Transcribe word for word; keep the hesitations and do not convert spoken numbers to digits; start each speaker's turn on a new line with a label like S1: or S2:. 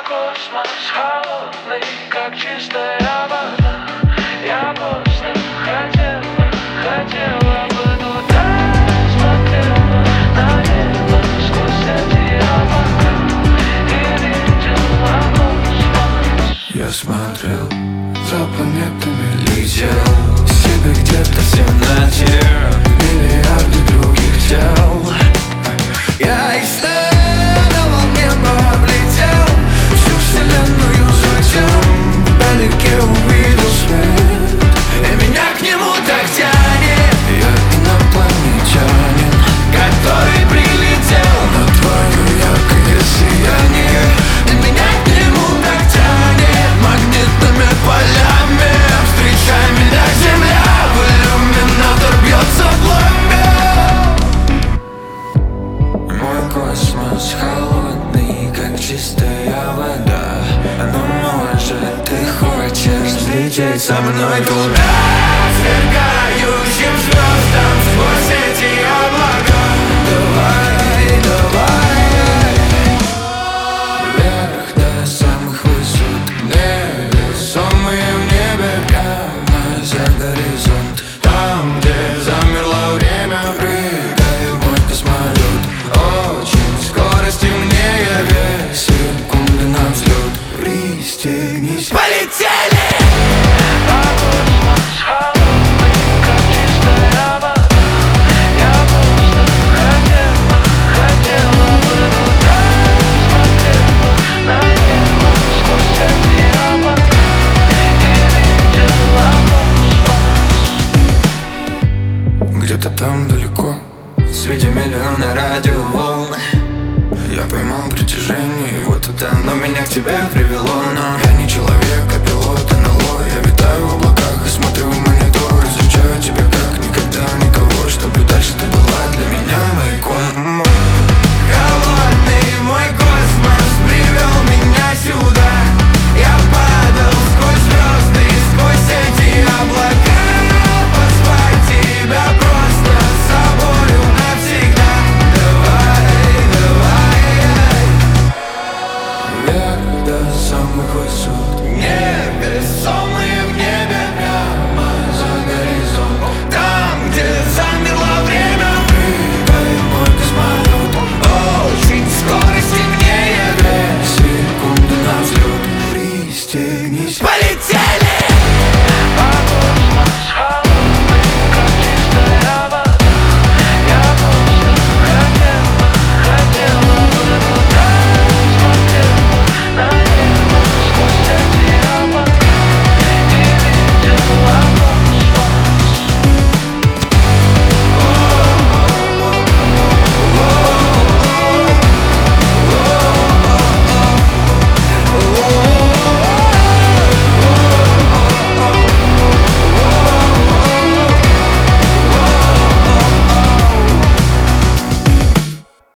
S1: космос холодный, как чистая вода. Я просто хотела, хотела бы туда. Смотрела на небо сквозь эти облака и видела космос.
S2: Я смотрел за планетами, летел себе где-то в темноте, миллиарды других тел. Я исследовал небо, облетел всю вселенную, затем вдалеке увидел свет, и меня к нему так тянет. Я инопланетянин, который прилетел на твое яркое сияние, и меня к нему так тянет магнитными полями. Встречай меня, Земля, в иллюминатор бьется пламя. Мой космос холодный, как чистая вода. Но может ты хочешь взлететь со мной туда, сверкающим звездам сквозь эти облака. Давай, давай, вверх до самых высот, невесомые в небе, прямо за горизонт. Там, где замерло время, прыгает мой космолет. Очень скоро стемнеет, две секунды на взлет. Пристегнись, полетели!
S1: А космос холодный, как чистая вода. Я просто хотела, хотела бы туда. Смотрела на небо сквозь эти облака и видела космос.
S2: Где-то там далеко, среди миллиона радиоволн, я поймал притяжение, и вот это оно меня к тебе привело. Но я не человек, а пилот эн эл о. Я витаю в облаках и смотрю в монитор, изучаю тебя как никогда никого, чтобы дальше ты была для меня маяком. Холодный мой космос привел меня сюда. Я падал сквозь звезды, сквозь эти облака. Позвать тебя просто с собою навсегда. Давай, давай, вверх до самых высот, небесом.